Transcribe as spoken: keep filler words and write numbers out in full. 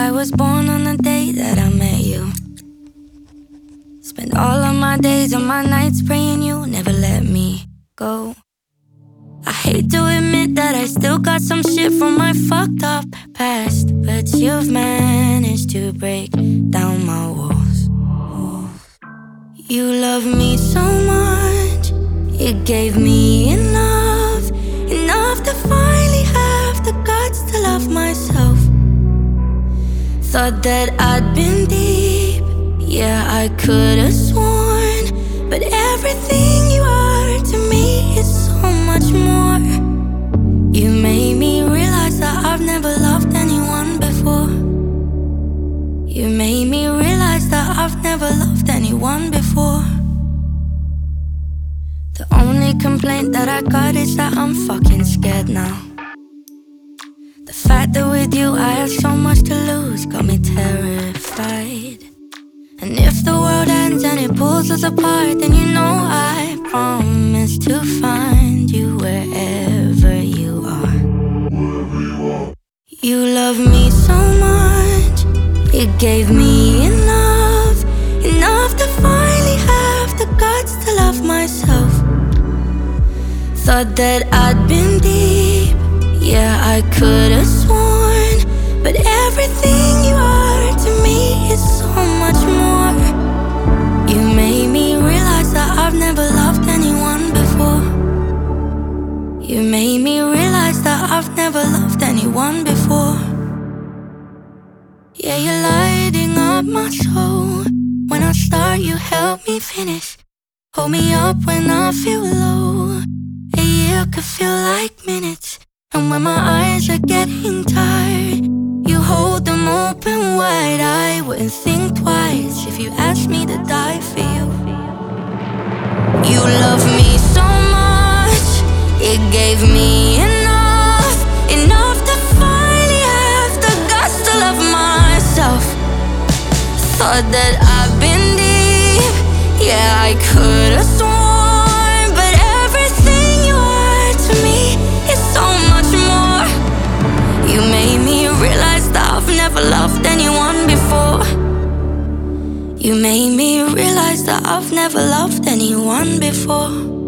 I was born on the day that I met you. Spent all of my days and my nights praying you never let me go. I hate to admit that I still got some shit from my fucked up past, but you've managed to break down my walls. You love me so much, you gave me enough, enough to finally have the guts to love myself. Thought that I'd been deep, yeah, I could've sworn, but everything you are to me is so much more. You made me realize that I've never loved anyone before. You made me realize that I've never loved anyone before. The only complaint that I got is that I'm fucking scared now. The fact that with you I have so much to lose got me terrified. And if the world ends and it pulls us apart, then you know I promise to find you wherever you are. You love me so much, you gave me enough, enough to finally have the guts to love myself. Thought that I'd been deep, yeah, I could've sworn, but everything you are to me is so much more. You made me realize that I've never loved anyone before. You made me realize that I've never loved anyone before. Yeah, you're lighting up my soul. When I start, you help me finish. Hold me up when I feel low. A year could feel like minutes. And when my eyes are getting tired, you hold them open wide. I wouldn't think twice if you asked me to die for you. You love me so much, it gave me enough, enough to finally have the guts to love myself. Thought that I've been deep, yeah, I could've sworn, but everything you are to me is so much more. You made me realize that I've never loved anyone before. You made me realize that I've never loved anyone before.